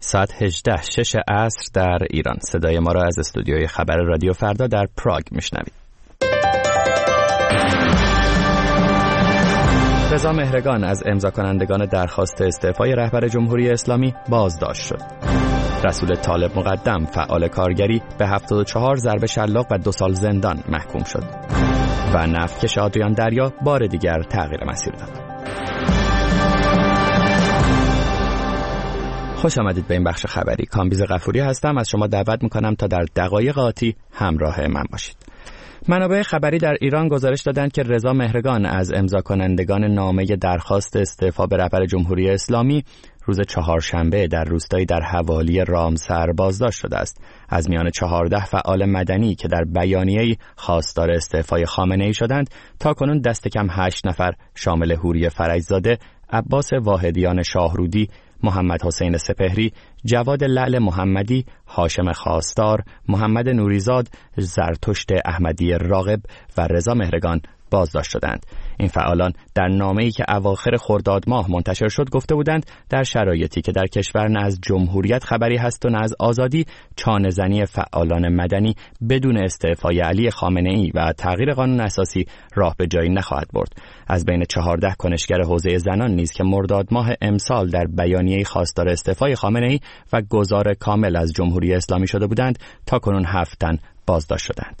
ساعت 18 6 عصر در ایران. صدای ما را از استودیوی خبر رادیو فردا در پراگ میشنوید. رضا مهرگان از امضا کنندگان درخواست استعفای رهبر جمهوری اسلامی بازداشت شد. رسول طالب مقدم فعال کارگری به 74 ضربه شلاق و 2 سال زندان محکوم شد. و نفتکش آدریان دریا بار دیگر تغییر مسیر داد. خوش آمدید به این بخش خبری. کامبیز غفوری هستم. از شما دعوت میکنم تا در دقایق آتی همراه من باشید. منابع خبری در ایران گزارش دادند که رضا مهرگان از امضا کنندگان نامه درخواست استعفا به رهبر جمهوری اسلامی روز چهارشنبه در روستایی در حوالی رامسر بازداشت شده است. از میان 14 فعال مدنی که در بیانیه‌ای خواستار استعفای خامنه‌ای شدند، تا کنون دست کم 8 نفر شامل هوری فرجزاده، عباس واحدیان شاهرودی، محمد حسین سپهری، جواد لعل محمدی، هاشم خواستار، محمد نوریزاد، زرتشت احمدی راغب و رضا مهرگان بازداشت شدند. این فعالان در نامه‌ای که اواخر خرداد ماه منتشر شد گفته بودند در شرایطی که در کشور نه از جمهوریت خبری هست و نه از آزادی، چانه‌زنی فعالان مدنی بدون استعفای علی خامنه‌ای و تغییر قانون اساسی راه به جایی نخواهد برد. از بین 14 کنشگر حوزه زنان نیز که مرداد ماه امسال در بیانیه‌ای خواستار استعفای خامنه‌ای و گذار کامل از جمهوری اسلامی شده بودند، تا کنون 7 تن بازداشت شدند.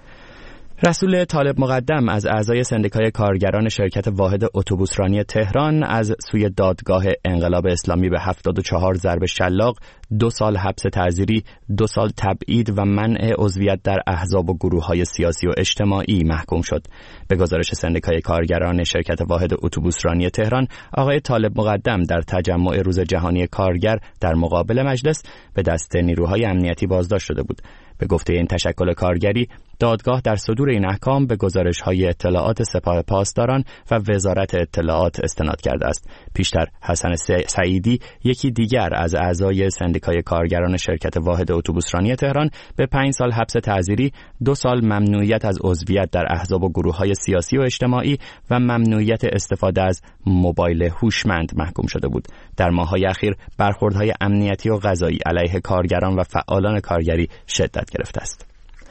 رسول طالب مقدم از اعضای سندیکای کارگران شرکت واحد اتوبوسرانی تهران از سوی دادگاه انقلاب اسلامی به 74 ضرب شلاق، 2 سال حبس تعزیری، 2 سال تبعید و منع عضویت در احزاب و گروه‌های سیاسی و اجتماعی محکوم شد. به گزارش سندیکای کارگران شرکت واحد اتوبوسرانی تهران، آقای طالب مقدم در تجمع روز جهانی کارگر در مقابل مجلس به دست نیروهای امنیتی بازداشت شده بود. به گفته این تشکل کارگری، دادگاه در صدور این احکام به گزارش‌های اطلاعات سپاه پاسداران و وزارت اطلاعات استناد کرده است. پیشتر حسن سعیدی، یکی دیگر از اعضای سندیکای کارگران شرکت واحد اتوبوسرانی تهران، به 5 سال حبس تعزیری، 2 سال ممنوعیت از عضویت در احزاب و گروه‌های سیاسی و اجتماعی و ممنوعیت استفاده از موبایل هوشمند محکوم شده بود. در ماه‌های اخیر برخوردهای امنیتی و قضایی علیه کارگران و فعالان کارگری شدت گرفته است.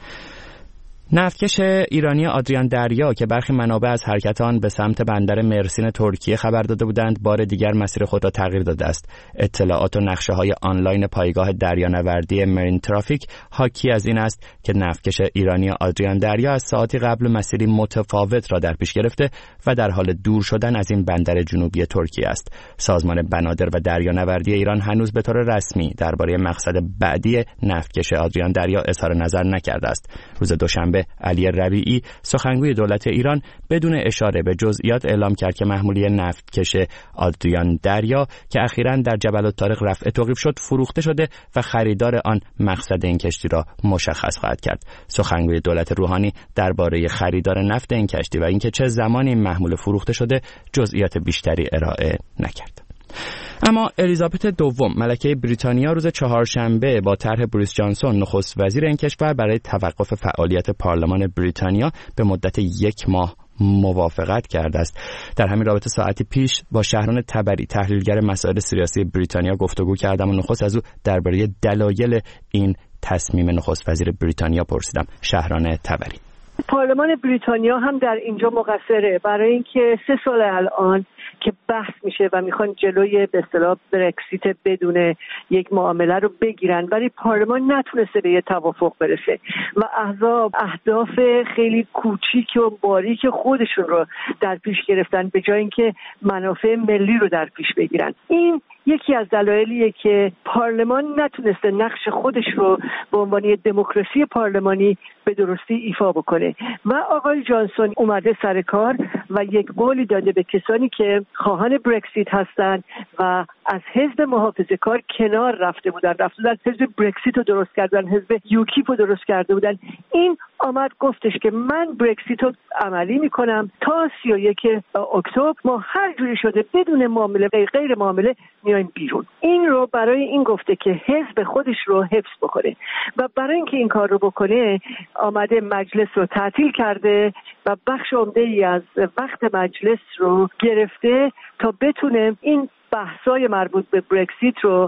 نفتکش ایرانی آدریان دریا که برخی منابع از حرکت آن به سمت بندر مرسین ترکیه خبر داده بودند، بار دیگر مسیر خود را تغییر داده است. اطلاعات و نقشه‌های آنلاین پایگاه دریانوردی مرین ترافیک حاکی از این است که نفتکش ایرانی آدریان دریا از ساعتی قبل مسیری متفاوت را در پیش گرفته و در حال دور شدن از این بندر جنوبی ترکیه است. سازمان بنادر و دریانوردی ایران هنوز به طور رسمی درباره مقصد بعدی نفتکش آدریان دریا اظهار نظر نکرده است. روز دوشنبه علی ربیعی، سخنگوی دولت ایران، بدون اشاره به جزئیات اعلام کرد که محموله نفتکش آدریان دریا که اخیراً در جبل الطارق رفع توقیف شد فروخته شده و خریدار آن مقصد این کشتی را مشخص خواهد کرد. سخنگوی دولت روحانی درباره خریدار نفت این کشتی و اینکه چه زمانی این محموله فروخته شده جزئیات بیشتری ارائه نکرد. اما الیزابت دوم، ملکه بریتانیا، روز چهارشنبه با طرح بوریس جانسون نخست وزیر این کشور برای توقف فعالیت پارلمان بریتانیا به مدت 1 ماه موافقت کرده است. در همین رابطه ساعتی پیش با شهران تبری، تحلیلگر مسائل سیاسی بریتانیا، گفتگو کردم و نخست از او درباره دلایل این تصمیم نخست وزیر بریتانیا پرسیدم. شهران تبری: پارلمان بریتانیا هم در اینجا مقصره، برای اینکه 3 سال الان که بحث میشه و میخوان جلوی به اصطلاح برکسیت بدون یک معامله رو بگیرن، ولی پارلمان نتونسته به یه توافق برسه و احزاب اهداف خیلی کوچیک و باریک خودشون رو در پیش گرفتن به جای اینکه منافع ملی رو در پیش بگیرن. این یکی از دلایلیه که پارلمان نتونسته نقش خودش رو به عنوان دموکراسی پارلمانی به درستی ایفا بکنه و آقای جانسون اومده سر کار و یک قولی داده به کسانی که خواهان برکسیت هستن و از حزب محافظه‌کار کنار رفته بودن حزب برکسیت رو درست کردن، حزب یوکیپ رو درست کرده بودن. این آمد گفتش که من برکسیت رو عملی میکنم تا 31 اکتبر ما هر جوری شده بدون معامله غیر معامله میایم بیرون. این رو برای این گفته که حزب خودش رو حفظ بکنه و برای اینکه این کار رو بکنه آمده مجلس رو تعطیل کرده و بخش عمده‌ای از وقت مجلس رو گرفته تا بتونه این بحثای مربوط به برکسیت رو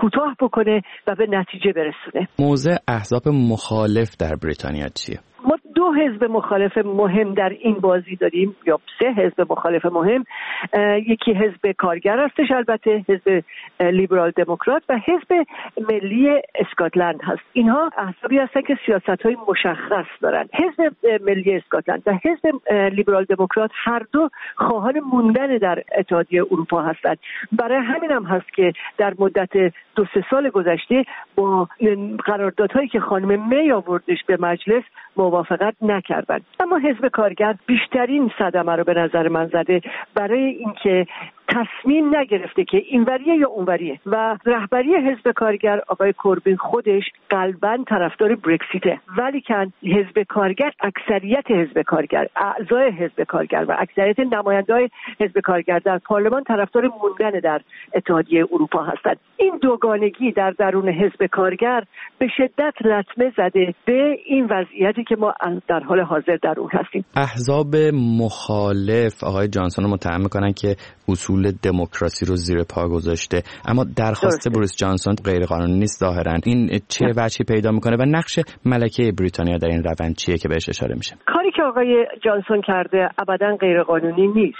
کوتاه بکنه و به نتیجه برسونه. موضع احزاب مخالف در بریتانیا چیه؟ ما 2 حزب مخالف مهم در این بازی داریم، یا 3 حزب مخالف مهم. یکی حزب کارگر هستش، البته حزب لیبرال دموکرات، و حزب ملی اسکاتلند هست. اینها احزابی هستن که سیاست‌های مشخص دارن. حزب ملی اسکاتلند و حزب لیبرال دموکرات هر دو خواهان موندن در اتحادیه اروپا هستند. برای همین هم هست که در مدت 2-3 سال گذشته با قراردادهایی که خانم می آوردش به مجلس موافقت نکردند. اما حزب کارگر بیشترین صدمه رو به نظر من زده، برای اینکه تصمیم نگرفته که اینوریه یا اونوریه، و رهبری حزب کارگر آقای کوربین خودش قلباً طرفدار برکسیته، ولی که حزب کارگر، اکثریت حزب کارگر، اعضای حزب کارگر و اکثریت نماینده‌های حزب کارگر در پارلمان طرفدار موندن در اتحادیه اروپا هستند. این دوگانگی در درون حزب کارگر به شدت لطمه زده به این وضعیتی که ما در حال حاضر در اون هستیم. احزاب مخالف آقای جانسون رو متهم می‌کنن که اصول دموکراسی رو زیر پا گذاشته، اما درخواست بوریس جانسون غیر قانونی نیست ظاهرا. این چه وجهی پیدا میکنه و نقش ملکه بریتانیا در این روند چیه که بهش اشاره میشه؟ کاری که آقای جانسون کرده ابداً غیر قانونی نیست.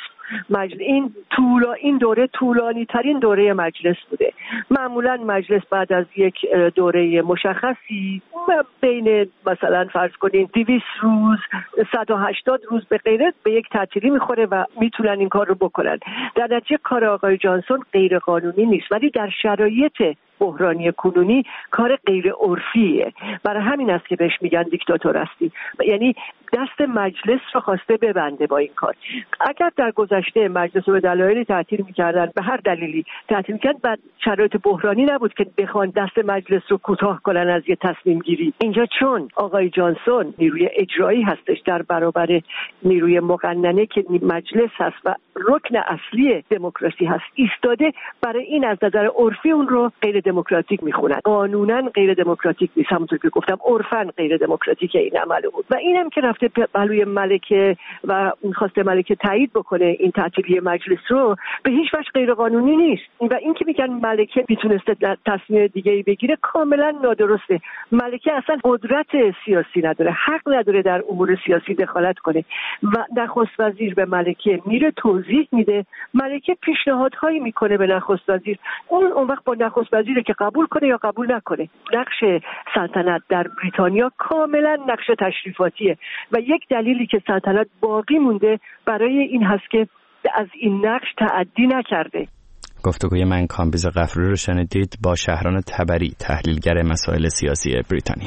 این دوره طولانی ترین دوره مجلس بوده. معمولا مجلس بعد از یک دوره مشخصی بین مثلا فرض کنین 200 روز 180 روز به غیرت به یک تعطیلی میخوره و میتونن این کار رو بکنن. در نتیجه کار آقای جانسون غیر قانونی نیست، ولی در شرایط بحرانی کنونی کار غیر عرفیه. برای همین است که بهش میگن دیکتاتور هستی، یعنی دست مجلس رو خواسته ببنده با این کار. اگر در گذشته مجلس رو به دلایلی تعطیل میکردن، به هر دلیلی تعطیل میکردن، بعد شرایط بحرانی نبود که بخوان دست مجلس رو کوتاه کنن از یه تصمیم گیری. اینجا چون آقای جانسون نیروی اجرایی هستش در برابر نیروی مقننه که مجلس هست و رکن اصلی دموکراسی هست ایستاده، برای این از نظر عرفی اون رو غیر دموکراتیک میخونن. قانونا غیر دموکراتیک نیست، همونطور که گفتم عرفاً غیر دموکراتیک این عمل بود. و اینم که رفته پهلوی ملکه و خواسته ملکه تایید بکنه این تعطیلی مجلس رو، به هیچ وجه غیر قانونی نیست. و این که میگن ملکه میتونسته تصمیم دیگه‌ای بگیره کاملا نادرسته. ملکه اصلا قدرت سیاسی نداره، حق نداره در امور سیاسی دخالت کنه. و نخست وزیر به ملکه میره توضیح میده، ملکه پیشنهادهایی میکنه به نخست وزیر، اون وقت با نخست وزیر که قبول کنه یا قبول نکنه. نقش سلطنت در بریتانیا کاملا نقش تشریفاتیه و یک دلیلی که سلطنت باقی مونده برای این هست که از این نقش تعدی نکرده. گفتگوی من کامبیز غفوری رو شنیدید با شهران تبری، تحلیلگر مسائل سیاسی بریتانیا.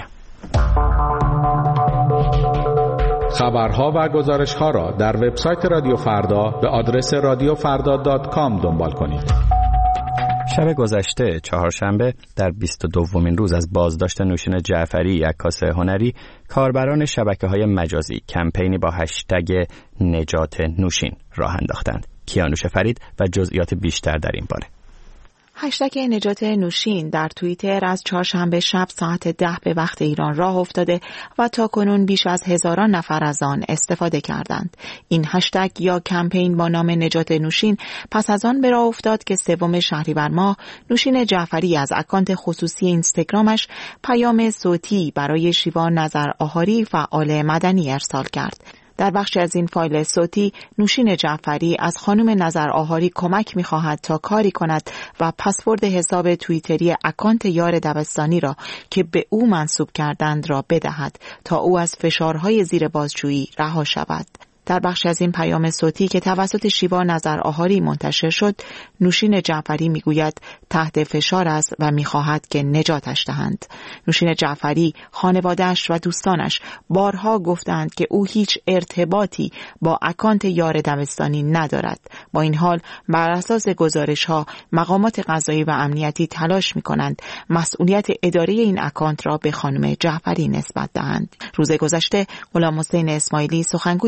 خبرها و گزارش‌ها را در وبسایت رادیو فردا به آدرس radiofarda.com دنبال کنید. شب گذشته چهارشنبه در 22مین روز از بازداشت نوشین جعفری، عکاس هنری، کاربران شبکه‌های مجازی کمپینی با هشتگ نجات نوشین راه انداختند. کیانوش فرید و جزئیات بیشتر در این باره. هشتگ نجات نوشین در توییتر از چهارشنبه شب ساعت 10 به وقت ایران راه افتاده و تاکنون بیش از 1000 نفر از آن استفاده کردند. این هشتگ یا کمپین با نام نجات نوشین پس از آن به راه افتاد که 3 شهریور ماه نوشین جعفری از اکانت خصوصی اینستاگرامش پیام صوتی برای شیوا نظر آهاری فعال مدنی ارسال کرد. در بخشی از این فایل صوتی نوشین جعفری از خانم نظر آهاری کمک می‌خواهد تا کاری کند و پسورد حساب توییتری اکانت یار دبستانی را که به او منسوب کردند را بدهد تا او از فشارهای زیر بازجویی رها شود. در بخش از این پیام صوتی که توسط شیوا نظر آهاری منتشر شد، نوشین جعفری میگوید تحت فشار است و میخواهد که نجاتش دهند. نوشین جعفری، خانواده‌اش و دوستانش بارها گفتند که او هیچ ارتباطی با اکانت یار دبستانی ندارد. با این حال بر اساس گزارش‌ها مقامات قضایی و امنیتی تلاش می‌کنند مسئولیت اداره این اکانت را به خانم جعفری نسبت دهند. روز گذشته غلام حسین اسماعیلی، سخنگوی قوه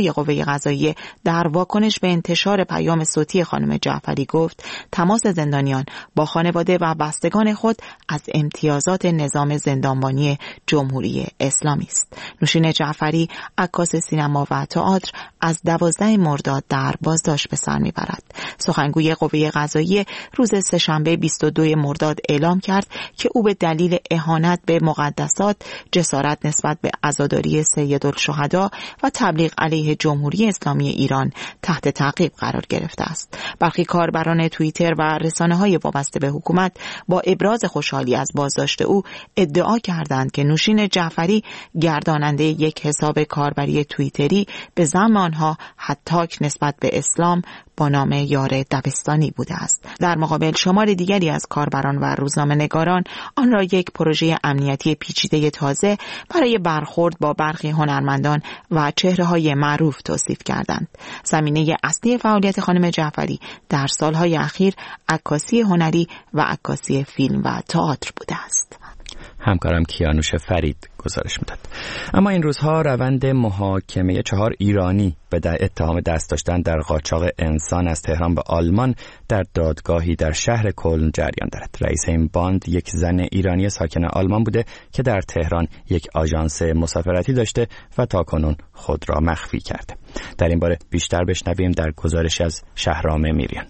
قضاییه در واکنش به انتشار پیام صوتی خانم جعفری گفت تماس زندانیان با خانواده و بستگان خود از امتیازات نظام زندانبانی جمهوری اسلامی است. نوشین جعفری، عکاس سینما و تئاتر، از 12 مرداد در بازداشت به سر میبرد. سخنگوی قوه قضاییه روز سه‌شنبه 22 مرداد اعلام کرد که او به دلیل اهانت به مقدسات، جسارت نسبت به عزاداری سیدالشهدا و تبلیغ علیه جمهوری اسلامی ایران تحت تعقیب قرار گرفته است. برخی کاربران توییتر و رسانه‌های وابسته به حکومت با ابراز خوشحالی از بازداشت او ادعا کردند که نوشین جعفری گرداننده یک حساب کاربری توییتری به زعم آنها هتاک نسبت به اسلام با نام یار دبستانی بوده است. در مقابل شمار دیگری از کاربران و روزنامه‌نگاران آن را یک پروژه امنیتی پیچیده تازه برای برخورد با برخی هنرمندان و چهره‌های معروف توصیف کردند. زمینه اصلی فعالیت خانم جعفری در سالهای اخیر عکاسی هنری و عکاسی فیلم و تئاتر بوده است. همکارم کیانوش فرید گزارش میداد. اما این روزها روند محاکمه 4 ایرانی به اتهام دست داشتن در قاچاق انسان از تهران به آلمان در دادگاهی در شهر کلن جریان دارد. رئیس این باند یک زن ایرانی ساکن آلمان بوده که در تهران یک آژانس مسافرتی داشته و تاکنون خود را مخفی کرده. در این باره بیشتر بشنویم در گزارشی از شهرام میریان.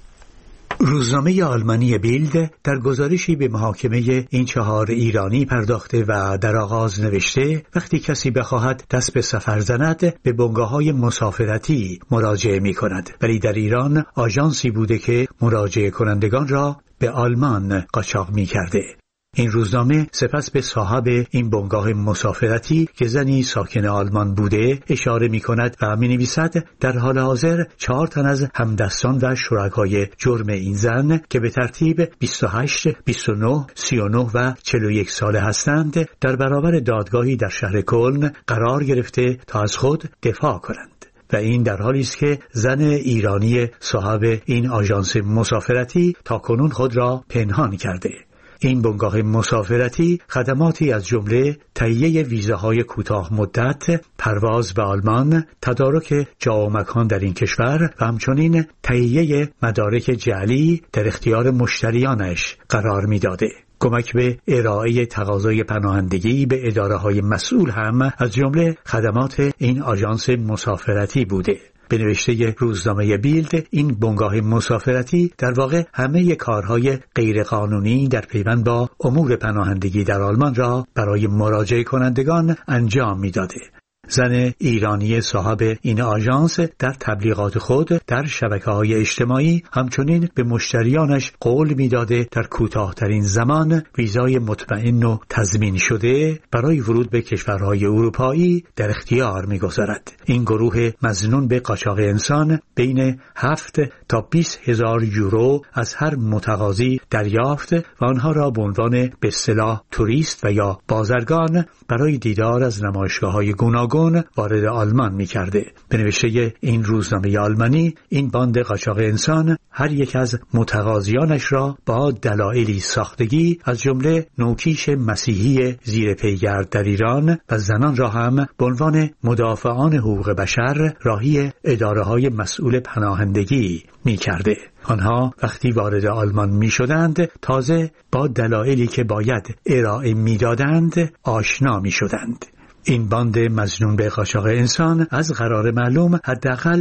روزنامه آلمانی بیلد در گزارشی به محاکمه این 4 ایرانی پرداخته و در آغاز نوشته وقتی کسی بخواهد دست به سفر زند به بنگاه‌های مسافرتی مراجعه می‌کند، ولی در ایران آژانسی بوده که مراجعه کنندگان را به آلمان قاچاق می‌کرده. این روزنامه سپس به صاحب این بنگاه مسافرتی که زنی ساکن آلمان بوده اشاره می کند و می نویسد در حال حاضر 4 تن از همدستان و شرکای جرم این زن که به ترتیب 28، 29، 39 و 41 ساله هستند در برابر دادگاهی در شهر کلن قرار گرفته تا از خود دفاع کنند. و این در حالی است که زن ایرانی صاحب این آژانس مسافرتی تاکنون خود را پنهان کرده. این بنگاه مسافرتی خدماتی از جمله تهیه ویزاهای کوتاه مدت، پرواز به آلمان، تدارک جا و مکان در این کشور و همچنین تهیه مدارک جعلی در اختیار مشتریانش قرار می‌داده. کمک به ارائه تقاضای پناهندگی به اداره‌های مسئول هم از جمله خدمات این آژانس مسافرتی بوده. به نوشته روزنامه بیلد این بنگاه مسافرتی در واقع همه کارهای غیرقانونی در پیوند با امور پناهندگی در آلمان را برای مراجعه کنندگان انجام می‌داده. زن ایرانی صاحب این آژانس در تبلیغات خود در شبکه‌های اجتماعی همچنین به مشتریانش قول می‌داده در کوتاه‌ترین زمان ویزای مطمئن و تضمین شده برای ورود به کشورهای اروپایی در اختیار می‌گذارد. این گروه مظنون به قاچاق انسان بین 7 تا 20 هزار یورو از هر متقاضی دریافت و آنها را به عنوان به اصطلاح توریست و یا بازرگان برای دیدار از نمایشگاه‌های گوناگون وارد آلمان می‌کرده. به نوشته این روزنامه آلمانی این باند قاچاق انسان هر یک از متقاضیانش را با دلایلی ساختگی از جمله نوکیش مسیحی زیر پیگرد در ایران و زنان را هم به عنوان مدافعان حقوق بشر راهی اداره‌های مسئول پناهندگی می‌کرده. آنها وقتی وارد آلمان می‌شدند تازه با دلایلی که باید ارائه می‌دادند آشنا می‌شدند. این باند مظنون به قاچاق انسان از قرار معلوم حداقل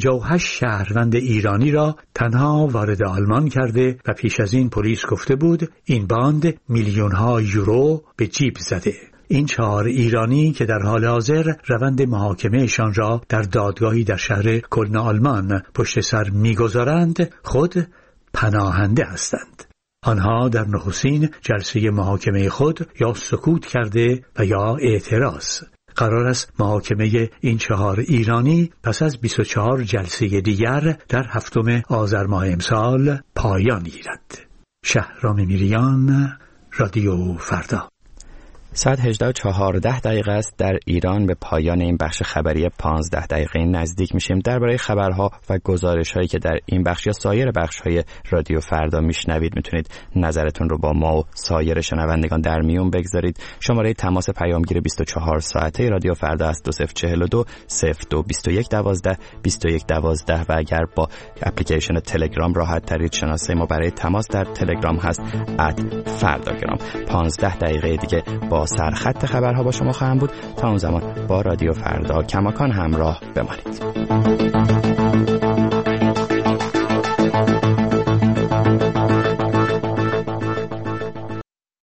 58 شهروند ایرانی را تنها وارد آلمان کرده و پیش از این پلیس گفته بود این باند میلیون‌ها یورو به جیب زده. این 4 ایرانی که در حال حاضر روند محاکمهشان را در دادگاهی در شهر کلن آلمان پشت سر می‌گذارند خود پناهنده هستند. آنها در نخستین جلسه محاکمه خود یا سکوت کرده و یا اعتراض. قرار است محاکمه این 4 ایرانی پس از 24 جلسه دیگر در 7 آذر ماه امسال پایان گیرد. شهرام میریان، رادیو فردا. ساعت 18:14 است. در ایران به پایان این بخش خبری 15 دقیقه نزدیک میشیم. درباره خبرها و گزارش‌هایی که در این بخش یا سایر بخش‌های رادیو فردا میشنوید میتونید نظرتون رو با ما و سایر شنوندگان در میون بگذارید. شماره تماس پیامگیر 24 ساعته رادیو فردا است 2042 02 21 12 21 12 و اگر با اپلیکیشن تلگرام راحت ترید شناسه ما برای تماس در تلگرام هست @فرداگرام. 15 دقیقه دیگه با سرخط خبرها با شما خواهم بود. تا اون زمان با رادیو فردا کماکان همراه بمانید.